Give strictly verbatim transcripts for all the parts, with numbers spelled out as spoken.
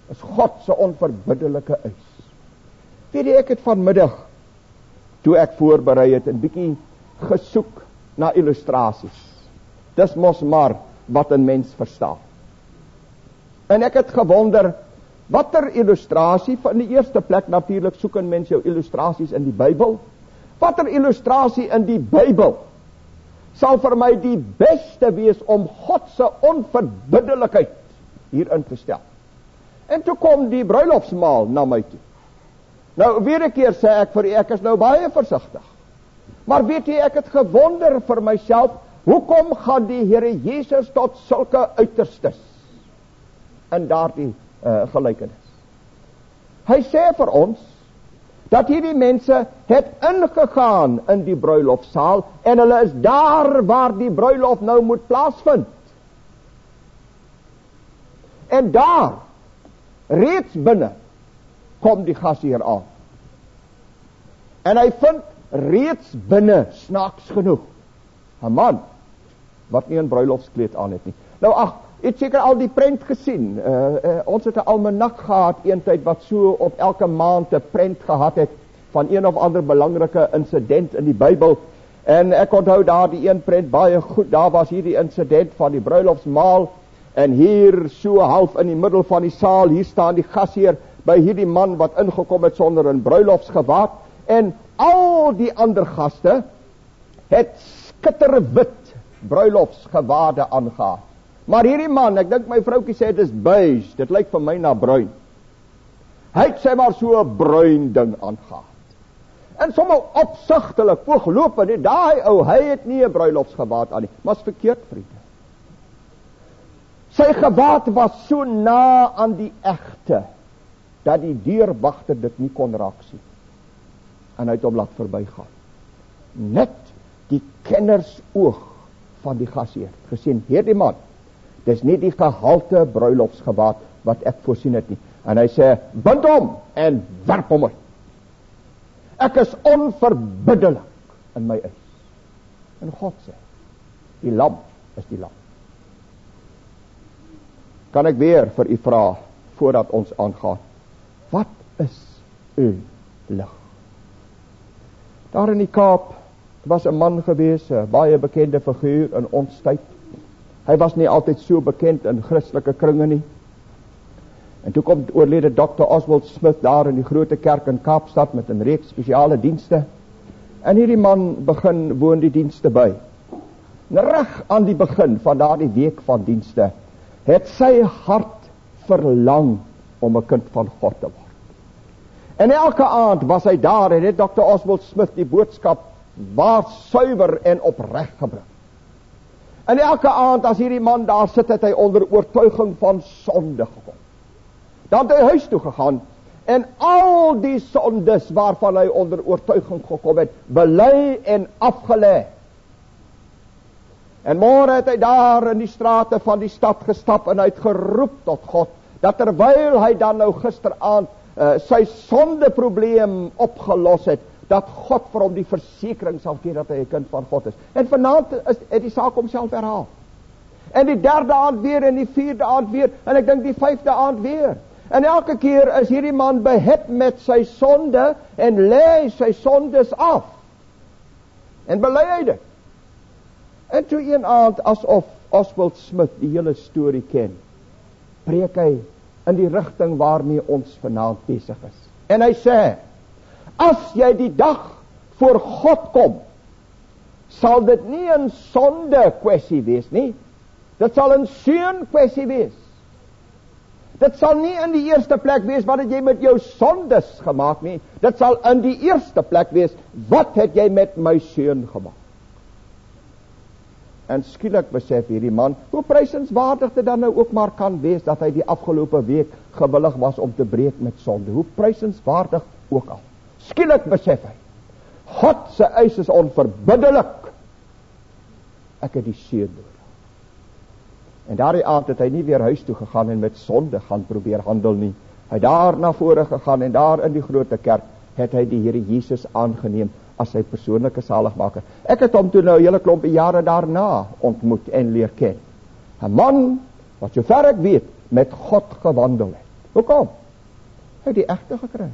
is God se onverbiddelike eis. Weet jy, ek het vanmiddag, toe ek voorberei het, 'n bietjie gesoek na illustrasies. Dis mos maar wat 'n mens verstaan. En ek het gewonder, watter illustrasie, van die eerste plek natuurlik soek 'n mens jou illustrasies in die Bybel. Watter illustrasie in die Bybel sal vir my die beste wees om God se onverbiddelikheid hierin te stel? En toe kom die bruilofsmaal na my toe. Nou, weer 'n keer sê ek vir u, ek is nou baie versigtig. Maar weet jy, ek het gewonder vir myself, hoekom gaan die Here Jesus tot sulke uiterstes in daardie uh, gelykenis? Hy sê vir ons, dat hierdie mense het ingegaan in die bruilofsaal, en hulle is daar waar die bruilof nou moet plaasvind. En daar, reeds binne, kom die gasheer aan. En hy vind reeds binne, snaaks genoeg, 'n man, wat nie 'n bruilofskleed aan het nie. Nou ag, het seker al die prent gesien. Uh, uh, ons het 'n almanak gehad, een tyd wat so op elke maand 'n prent gehad het, van een of ander belangrike insident in die Bybel. En ek onthou daar die een prent baie goed, daar was hier die insident van die bruilofsmaal, en hier so half in die middel van die saal, hier staan die gasheer, by hierdie man wat ingekom het sonder 'n bruilofsgewaad, en al die ander gaste het skitterwit bruilofsgewade aangehad. Maar hierdie man, ek dink my vroukie sê, dit is beige, dit lyk vir my na bruin. Hy het sê maar so 'n bruin ding aangehad. En sommer opsigtelik, oogloop, en daai ou, hy het nie 'n bruilofsgewaad aan nie, maar is verkeerd, vriende. Sy gewaad was so na aan die egte, dat die deurwagter dit nie kon raak sien. En hy het hom laat verbygaan. Net die kenners oog van die gasheer gesien, hierdie man, dis nie die gehalte bruilofsgewaad wat ek voorsien het nie. En hy sê, bind hom en werp hom uit. Ek is onverbiddelik in my eis. En God sê, die lam is die lam. Kan ek weer vir u vra, voordat ons aangaan, wat is u lig? Daar in die Kaap was 'n man gewees, 'n baie bekende figuur in ons tyd. Hy was nie altyd so bekend in Christelike kringe nie. En toe kom oorlede dokter Oswald Smith daar in die grote kerk in Kaapstad met 'n reeks spesiale dienste. En hierdie man begin woon die dienste by. En reg aan die begin van daardie week van dienste het sy hart verlang om 'n kind van God te word. En elke aand was hy daar en het dokter Oswald Smith die boodskap waar suiwer en opreg gebring. En elke aand as hierdie man daar sit, het hy onder oortuiging van sonde gekom. Dan het hy huis toe gegaan en al die sondes waarvan hy onder oortuiging gekom het, bely en afgelê. En môre het hy daar in die strate van die stad gestap en hy het geroep tot God, dat terwyl hy dan nou gisteraand uh, sy sondeprobleem opgelos het, dat God vir hom die versekering sal gee dat hy 'n kind van God is. En vanaand is het die saak homself herhaal. En die derde aand weer, en die vierde aand weer, en ek dink die vyfde aand weer. En elke keer is hierdie man behet met sy sonde, en lê sy sondes af. En bely hy dit. En toe een aand, asof Oswald Smith die hele storie ken, preek hy in die rigting waarmee ons vanaand besig is. En hy sê, as jy die dag voor God kom, sal dit nie 'n sonde kwessie wees nie, dit sal 'n seën kwessie wees. Dit sal nie in die eerste plek wees wat het jy met jou sondes gemaak nie, dit sal in die eerste plek wees, wat het jy met my seun gemaak? En skielik besef hierdie man, hoe prysenswaardig dit dan nou ook maar kan wees, dat hy die afgelope week gewillig was om te breek met sonde, hoe prysenswaardig ook al. Skielik besef hy, God se eis is onverbiddelik, ek het die seun nodig. En daardie aand het hy nie weer huis toe gegaan en met sonde gaan probeer handel nie. Hy het daar na vore gegaan en daar in die grote kerk het hy die Here Jesus aangeneem as sy persoonlike saligmaker. Ek het hom toe nou 'n hele klompie jare daarna ontmoet en leer ken. 'n Man wat sover ek weet met God gewandel het. Hoekom? Hy het die egte gekry.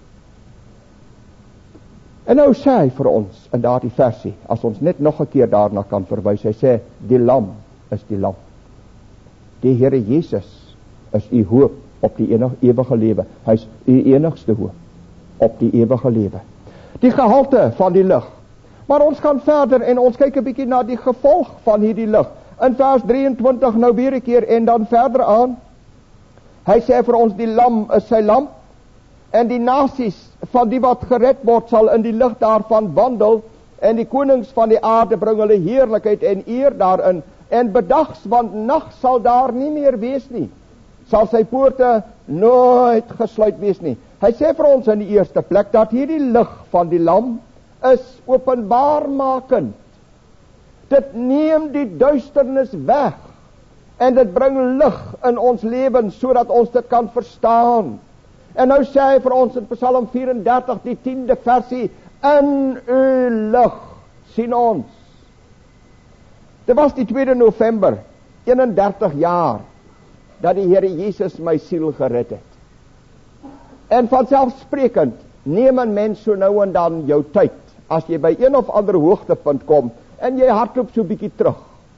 En nou sê hy vir ons in daardie versie, as ons net nog 'n keer daarna kan verwys, hy sê, die lam is die lam. Die Here Jesus is u hoop op die enig, ewige lewe. Hy is u enigste hoop op die ewige lewe. Die gehalte van die lig. Maar ons gaan verder en ons kyk 'n bietjie na die gevolg van hierdie lig. In vers drieëntwintig nou weer 'n keer en dan verder aan. Hy sê vir ons, die lam is sy lamp, en die nasies van die wat gered word sal in die lig daarvan wandel, en die konings van die aarde bring hulle heerlikheid en eer daarin, en bedags, want nag sal daar nie meer wees nie, sal sy poorte nooit gesluit wees nie. Hy sê vir ons in die eerste plek, dat hierdie lig van die lam is openbaarmakend. Dit neem die duisternis weg, en dit bring lig in ons lewens, sodat ons dit kan verstaan. En nou sê hy vir ons in Psalm vyf-en-dertig, die tiende versie, in u lig sien ons. Dit was die tweede November, eenendertig jaar, dat die Here Jesus my siel gered het. En vanselfsprekend, neem 'n mens so nou en dan jou tyd, as jy by een of ander hoogtepunt kom, en jy hardloop so bietjie terug.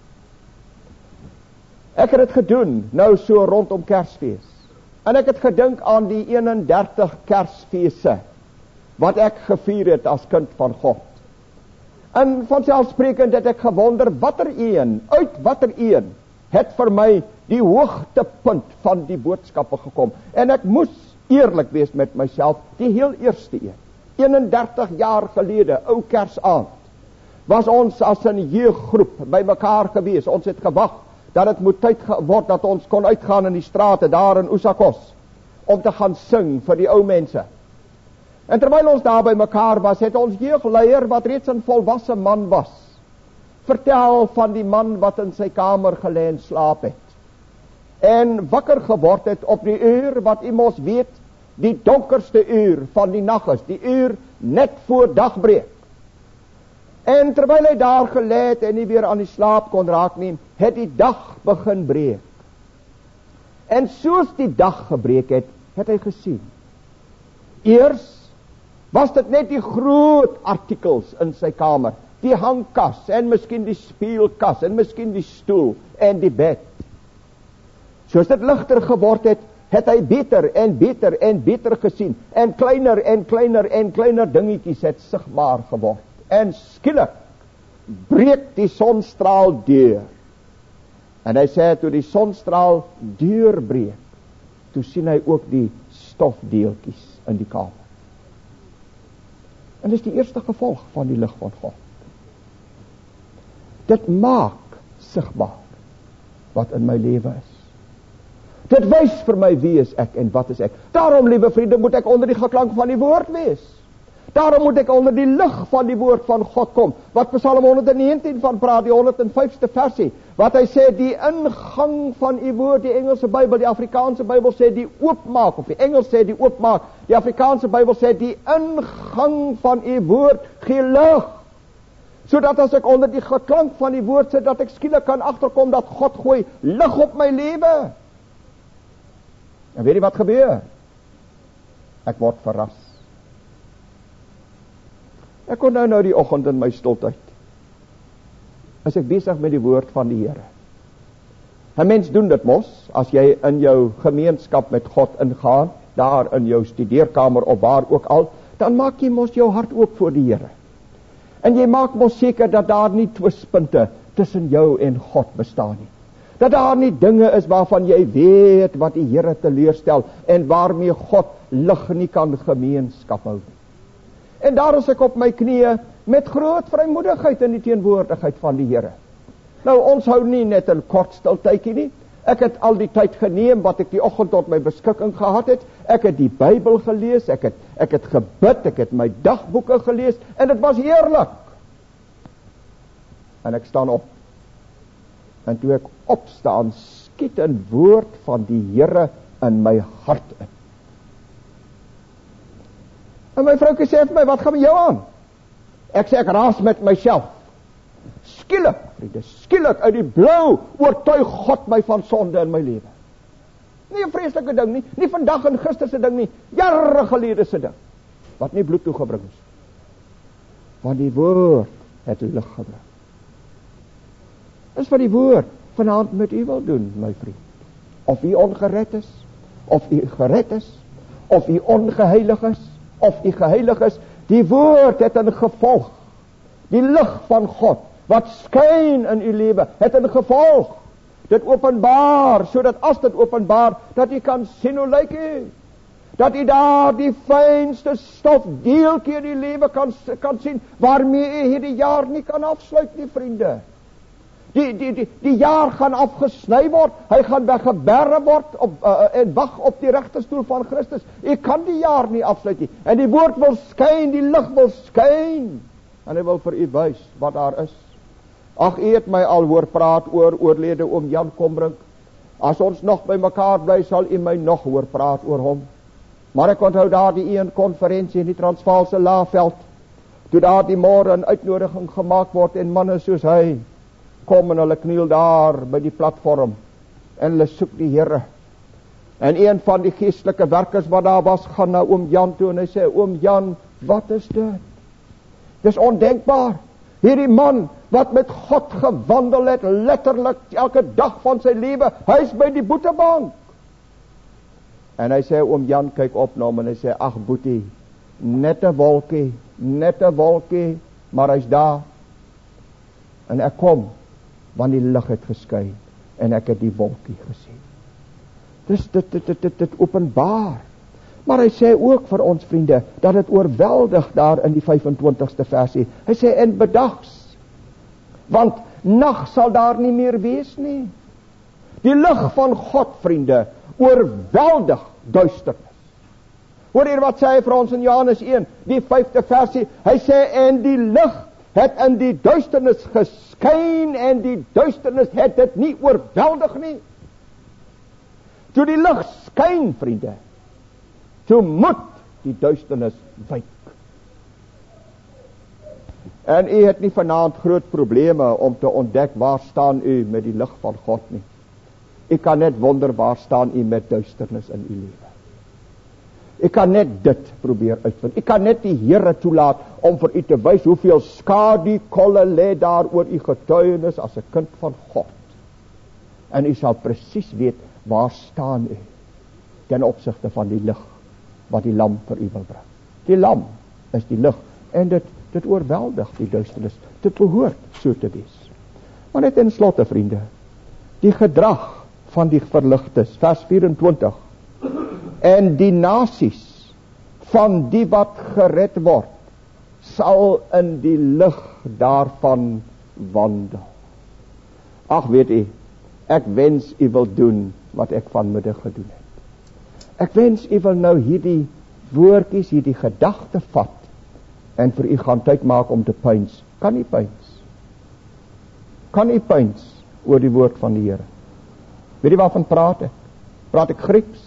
Ek het dit gedoen, nou so rondom Kersfees. En ek het gedink aan die eenendertig Kersfeeste, wat ek gevier het as kind van God. En vanselfsprekend het ek gewonder, watter een, uit watter een, het vir my die hoogtepunt van die boodskappe gekom. En ek moes eerlik wees met myself, die heel eerste een, eenendertig jaar gelede, ou Kersaand, was ons as 'n jeuggroep by mekaar gewees. Ons het gewag dat het moet tyd word dat ons kon uitgaan in die strate daar in Oesakos om te gaan sing vir die ou mense. En terwyl ons daar by mekaar was, het ons jeugleier, wat reeds 'n volwasse man was, vertel van die man wat in sy kamer gelê en slaap het, en wakker geword het op die uur wat u mos weet, die donkerste uur van die nag is, die uur net voor dagbreek. En terwyl hy daar gelê het en nie weer aan die slaap kon raak nie, het die dag begin breek. En soos die dag gebreek het, het hy gesien. Eers was dit net die groot artikels in sy kamer, die hangkas en miskien die speelkas en miskien die stoel en die bed. Soos dit ligter geword het, het hy beter en beter en beter gesien, en kleiner en kleiner en kleiner dingetjies het sigbaar geword. En skielik breek die sonstraal deur. En hy sê, toe die sonstraal deurbreek, toe sien hy ook die stofdeeltjies in die kamer. En dit is die eerste gevolg van die lig van God. Dit maak sigbaar wat in my lewe is. Dit wys vir my wie is ek en wat is ek. Daarom, liewe vriende, moet ek onder die geklank van die woord wees. Daarom moet ek onder die lig van die woord van God kom. Wat Psalm honderdnegentien van praat, die honderdvyfste versie, wat hy sê, die ingang van die woord, die Engelse Bybel, die Afrikaanse Bybel sê die oopmaak, of die Engels sê die oopmaak, die Afrikaanse Bybel sê die ingang van die woord gee lig. Sodat as ek onder die geklank van die woord sit, dat ek skielik kan agterkom dat God gooi lig op my lewe. En weet jy wat gebeur? Ek word verras. Ek kon nou nou die oggend in my stiltyd, as ek besig met die woord van die Here. 'n Mens doen dit mos, as jy in jou gemeenskap met God ingaan, daar in jou studeerkamer of waar ook al, dan maak jy mos jou hart oop voor die Here. En jy maak mos seker dat daar nie twispunte tussen jou en God bestaan nie. Dat daar nie dinge is waarvan jy weet wat die Here teleurstel en waarmee God lig nie kan gemeenskap hou nie. En daar is ek op my knieë met groot vrymoedigheid in die teenwoordigheid van die Here. Nou, ons hou nie net 'n kort stiltydjie nie. Ek het al die tyd geneem wat ek die oggend tot my beskikking gehad het. Ek het die Bybel gelees, ek het ek het gebid, ek het my dagboeke gelees en dit was heerlik. En ek staan op. En toe ek opstaan, skiet 'n woord van die Here in my hart in. En my vroukie sê vir my, wat gaan met jou aan? Ek sê, ek raas met myself. Skielik, vriende, skielik uit die blou oortuig God my van sonde in my lewe. Nie 'n vreeslike ding nie, nie vandag en gister se ding nie, jare gelede se ding, wat nie bloed toegebring is. Want die woord het lig gebring. Dis wat die woord vanaand met u wil doen, my vriend. Of u ongered is, of u gered is, of u ongeheilig is, of u geheilig is, die woord het 'n gevolg. Die lig van God, wat skyn in u lewe, het 'n gevolg. Dit openbaar, sodat as dit openbaar, dat u kan sien hoe lyk u. Dat u daar die fynste stof deeltjie in die lewe kan, kan sien, waarmee u hierdie jaar nie kan afsluit nie, vriende. Die, die, die, die jaar gaan afgesny word, hy gaan weggeberre word op, uh, en wag op die regterstoel van Christus. U kan die jaar nie afsluit nie. En die woord wil skyn, die lig wil skyn. En hy wil vir u wys wat daar is. Ag, u het my al hoor praat oor oorlede oom Jan Kombrink. As ons nog by mekaar bly, sal u my nog hoor praat oor hom. Maar ek onthou daar die een konferensie in die Transvaalse Laagveld, toe daar die môre 'n uitnodiging gemaak word en manne soos hy kom en hulle kniel daar by die platform en hulle soek die Here. En een van die geestelike werkers wat daar was, gaan na oom Jan toe en hy sê, oom Jan, wat is dit? Dis ondenkbaar. Hierdie man wat met God gewandel het, letterlik elke dag van sy lewe, hy is by die boetebank. En hy sê, oom Jan kyk op na hom en hy sê, ag boetie, net 'n wolkie, net 'n wolkie, maar hy's daar. En ek kom, want die lig het geskyn en ek het die wolkie gesien. Dis dit dit dit dit, dit openbaar. Maar hy sê ook vir ons vriende dat dit oorweldig daar in die vyf en twintigste versie. Hy sê en bedags, want nag sal daar nie meer wees nie. Die lig van God, vriende, oorweldig duisternis. Hoor hier wat sê hy vir ons in Johannes een, die vyfde versie. Hy sê en die lig het in die duisternis geskyn en die duisternis het dit nie oorweldig nie. Toe die lig skyn, vriende, toe moet die duisternis wyk. En u het nie vanaand groot probleme om te ontdek waar staan u met die lig van God nie. U kan net wonder waar staan u met duisternis in u lewe. U kan net dit probeer uitvind. U kan net die Here toelaat om vir u te wys hoeveel skadukolle lê daar oor u getuienis as 'n kind van God. En u sal presies weet waar staan u ten opsigte van die lig wat die lam vir u wil bring. Die lam is die lig en dit dit oorweldig die duisternis. Dit behoort so te wees. Maar net in slotte, vriende, die gedrag van die verligtes, vers vyf en twintig. En die nasies van die wat gered word, sal in die lig daarvan wandel. Ag, weet u, ek wens u wil doen wat ek vanmiddag gedoen het. Ek wens u wil nou hierdie woordjies, hierdie gedagte vat en vir u gaan tyd maak om te pyns. Kan u pyns? Kan u pyns oor die woord van die Here? Weet jy waarvan praat ek? Praat ek Grieks?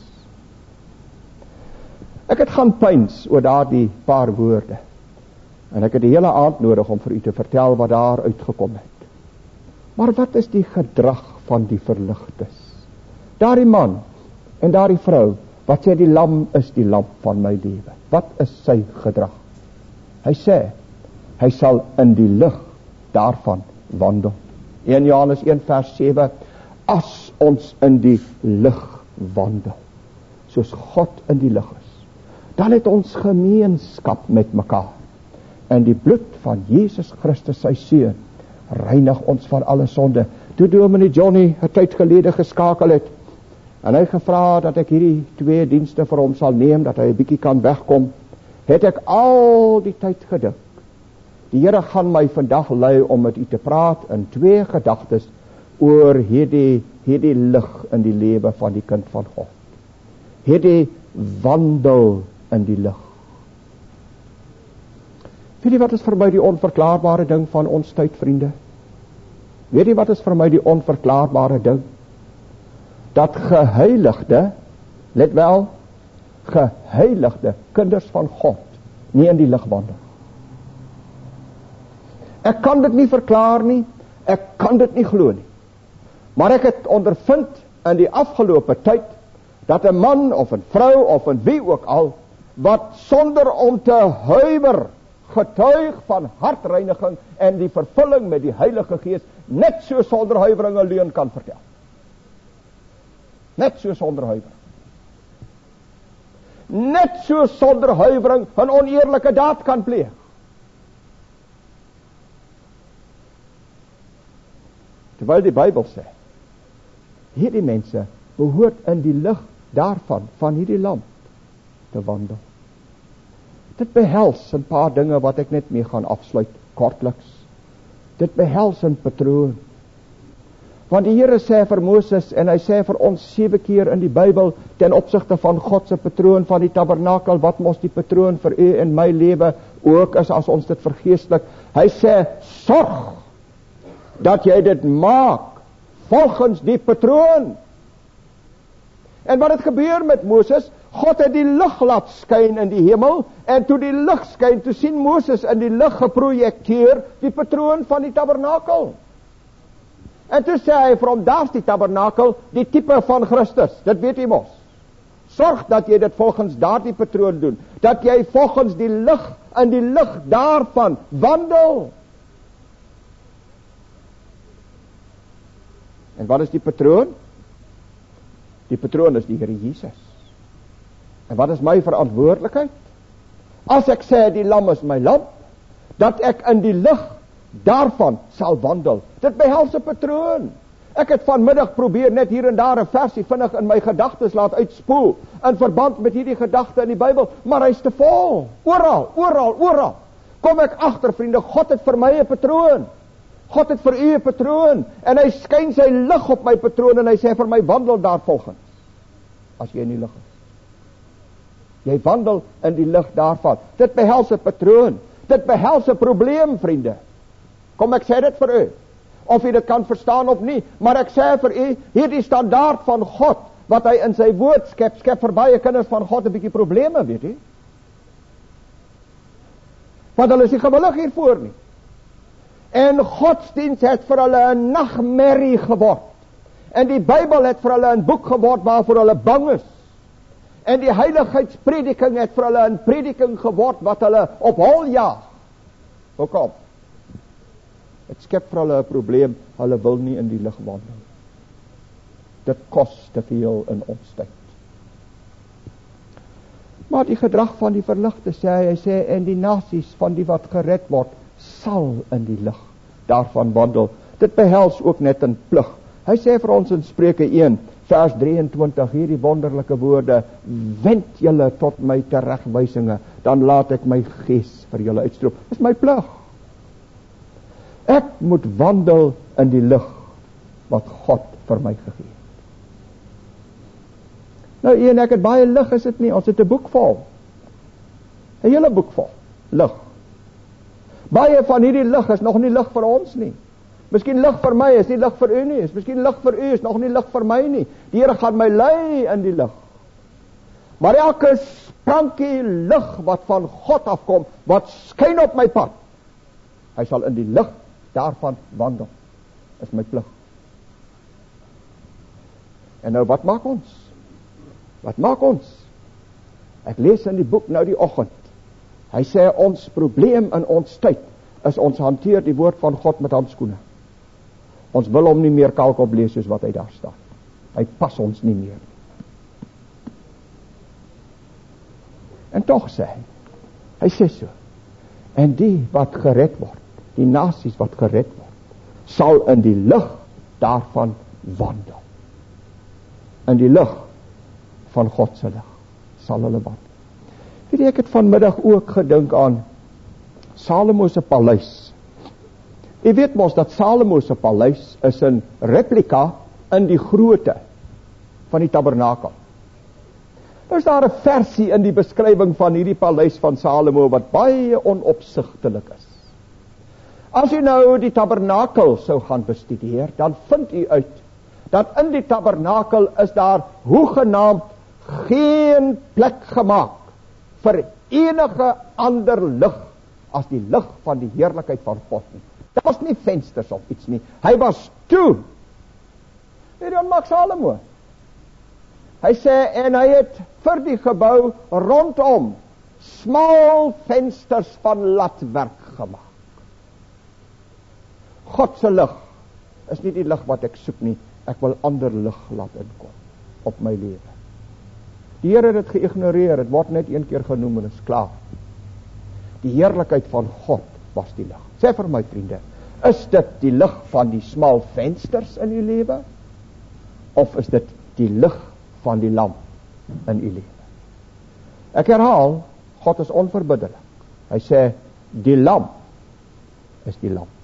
Ek het gaan pyns oor daardie paar woorde. En ek het die hele aand nodig om vir u te vertel wat daar uitgekom het. Maar wat is die gedrag van die verligtes? Daardie man en daardie vrou, wat sê die lam is die lamp van my lewe. Wat is sy gedrag? Hy sê, hy sal in die lig daarvan wandel. Eerste Johannes een vers sewe, as ons in die lig wandel, soos God in die lig is, dan het ons gemeenskap met mekaar. En die bloed van Jesus Christus, sy seun, reinig ons van alle sonde. Toe dominee Johnny 'n tyd gelede geskakel het, en hy gevra dat ek hierdie twee dienste vir hom sal neem, dat hy 'n bietjie kan wegkom, het ek al die tyd gedink, die Here gaan my vandag lei om met u te praat in twee gedagtes oor hierdie, hierdie lig in die lewe van die kind van God. Hierdie wandel in die lig. Weet jy wat is vir my die onverklaarbare ding van ons tyd, vriende? Weet jy wat is vir my die onverklaarbare ding? Dat geheiligde, let wel, geheiligde kinders van God nie in die lig wandel. Ek kan dit nie verklaar nie, ek kan dit nie glo nie. Maar ek het ondervind in die afgelope tyd dat 'n man of 'n vrou of 'n wie ook al, wat sonder om te huiwer getuig van hartreiniging en die vervulling met die Heilige Gees, net so sonder huiwering 'n leuen kan vertel. Net so sonder huiwering. Net so sonder huiwering 'n oneerlike daad kan pleeg. Terwyl die Bybel sê, hierdie mense behoort in die lig daarvan, van hierdie lamp, te wandel. Dit behels 'n paar dinge wat ek net mee gaan afsluit, kortliks. Dit behels 'n patroon. Want die Here sê vir Moses, en hy sê vir ons sewe keer in die Bybel, ten opsigte van God se patroon van die tabernakel, wat mos die patroon vir u en my lewe ook is, as ons dit vergeestelik. Hy sê, sorg dat jy dit maak volgens die patroon. En wat het gebeur met Moses? God het die lig laat skyn in die hemel, en toe die lig skyn, toe sien Moses in die lig geprojekteer die patroon van die tabernakel. En toe sê hy vir hom, daar's die tabernakel, die tipe van Christus, dit weet jy mos. Sorg dat jy dit volgens daardie patroon doen, dat jy volgens die lig, in die lig daarvan wandel. En wat is die patroon? Die patroon is die Here Jesus. En wat is my verantwoordelikheid? As ek sê die lam is my lamp, dat ek in die lig daarvan sal wandel. Dit behels 'n patroon. Ek het vanmiddag probeer net hier en daar 'n versie vinnig in my gedagtes laat uitspoel, in verband met hierdie gedagte in die Bybel, maar hy's te vol. Oral, oral, oral. Kom ek agter, vriende, God het vir my 'n patroon. God het vir u 'n patroon, en hy skyn sy lig op my patroon, en hy sê vir my, wandel daar volgens, as jy in die lig is. Jy wandel in die lig daarvan. Dit behels 'n patroon. Dit behels 'n probleem, vriende. Kom, ek sê dit vir u, of u dit kan verstaan of nie, maar ek sê vir u, hierdie standaard van God, wat hy in sy woord skep, skep vir baie kinders van God 'n bietjie probleme, weet u. Want hulle is nie gewillig hiervoor nie. En godsdienst het vir hulle 'n nagmerrie geword. En die Bybel het vir hulle 'n boek geword waarvoor hulle bang is. En die heiligheidsprediking het vir hulle 'n prediking geword wat hulle op hol jaag. Hoekom? Het skep vir hulle 'n probleem, hulle wil nie in die lig wandel. Dit kos te veel in ons tyd. Maar die gedrag van die verligte, sê hy, hy sê, en die nasies van die wat gered word, sal in die lig daarvan wandel. Dit behels ook net 'n plig. Hy sê vir ons in Spreuke een, vers drieëntwintig, hierdie wonderlike woorde, wend julle tot my teregwysinge, dan laat ek my gees vir julle uitstroom. Dis my plig. Ek moet wandel in die lig wat God vir my gegee het. Nou, u en ek het baie lig, is dit nie? Ons het 'n boek vol. 'n hele boek vol lig. Baie van hierdie lig is nog nie lig vir ons nie. Miskien lig vir my, is nie lig vir u nie. Is miskien lig vir u, is nog nie lig vir my nie. Die Here gaan my lei in die lig. Maar elke sprankie lig wat van God afkom, wat skyn op my pad, hy sal in die lig daarvan wandel. Is my plig. En nou, wat maak ons? Wat maak ons? Ek lees in die boek nou die oggend. Hy sê, ons probleem in ons tyd is ons hanteer die woord van God met handskoene. Ons wil hom nie meer kalk op lees soos wat hy daar staan. Hy pas ons nie meer. En tog sê hy, hy sê so, en die wat gered word, die nasies wat gered word, sal in die lig daarvan wandel. In die lig van God se lig sal hulle wandel. Weet jy, ek het vanmiddag ook gedink aan Salomo se paleis. Jy weet mos dat Salomo se paleis is 'n replika in die grootte van die tabernakel. Nou is daar 'n versie in die beskrywing van hierdie paleis van Salomo wat baie onopsigtelik is. As jy nou die tabernakel sou gaan bestudeer, dan vind jy uit dat in die tabernakel is daar hoegenaamd geen plek gemaak vir enige ander lig as die lig van die heerlikheid van God nie. Daar was nie vensters of iets nie. Hy was toe. Hierdie maak Salomo. Hy sê, en hy het vir die gebou rondom smal vensters van latwerk gemaak. God se lig is nie die lig wat ek soek nie, ek wil ander lig laat inkom op my lewe. Die Here het dit geïgnoreer, het word net een keer genoem en is klaar. Die heerlikheid van God was die lig. Sê vir my vriende, is dit die lig van die smal vensters in u lewe? Of is dit die lig van die lamp in u lewe? Ek herhaal, God is onverbiddelik. Hy sê, die lamp is die lamp.